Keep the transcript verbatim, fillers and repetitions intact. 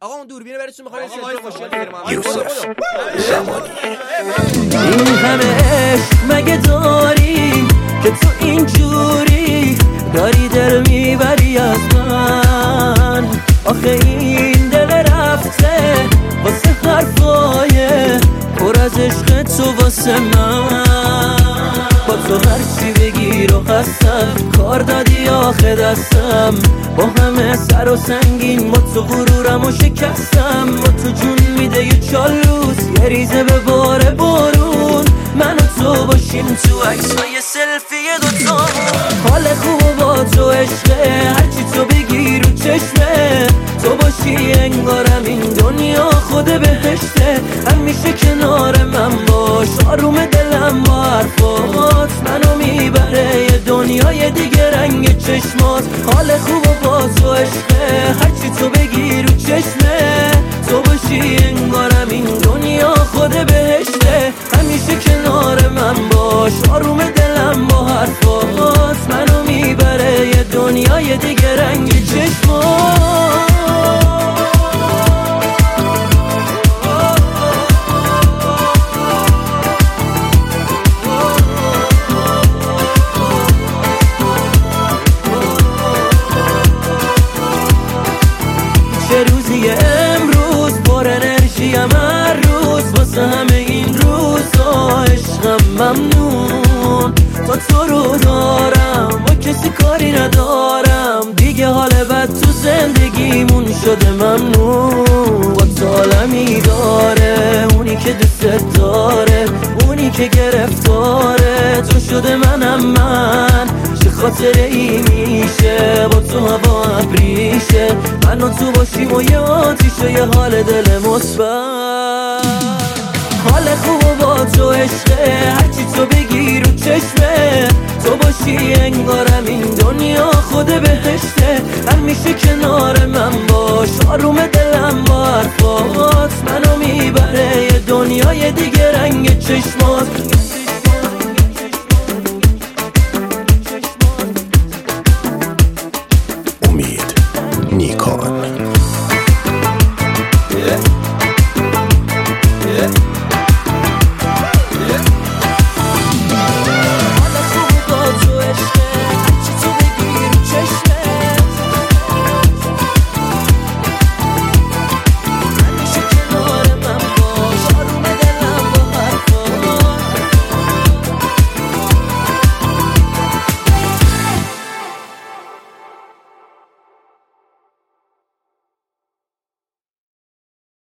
آقا اون دوربینه براتون می‌خوام سلفی ماشین بگیرم. این همه عشق مگه داری که تو اینجوری داری دل میبری از من؟ آخه این دل رفته واسه حرفای پر از عشق تو واسه من. با تو هرچی بگیر و هستم کار دادی آخه دستم، با همه سر و سنگین با تو غرورم و شکستم. با تو جون میده یه چالوس یه ریزه به بار بارون، من و تو باشیم تو عکسای سلفی دوتا. حال خوب با تو عشقه هرچی تو بگی رو چشمه، تو باشی انگارم این دنیا خود بهشته. همیشه کنار من باش آروم دلم با حرفات منو میبره یه دنیای دیگه رنگ چشمات. حال خوب با تو عشقه هرچی تو بگی رو چشمه، تو باشی انگارم این دنیا خود بهشته. همیشه کنار من باش آروم دلم با حرفات منو میبره یه دنیای دیگه رنگ چشمات. چه روزی امروز پر انرژیم هر روز واسه همه این روزا عشقم ممنون. تا تو رو دارم با کسی کاری ندارم دیگه، حال بد تو زندگیمون شده ممنون. با تو عالمی داره اونی که دوست داره، اونی که گرفتاره تو شده منم من. چه خاطره ای میشه با تو هوا ابریشه، من و تو باشیم و یه آتیشه یه حال دل مثبت. حال خوب با تو عشقه هرچی تو بگی رو چشمه، تو باشی انگارم این دنیا خود بهشته. همیشه کنار من باش آروم دلم با حرفات منو میبره یه دنیای دیگه رنگ چشمات.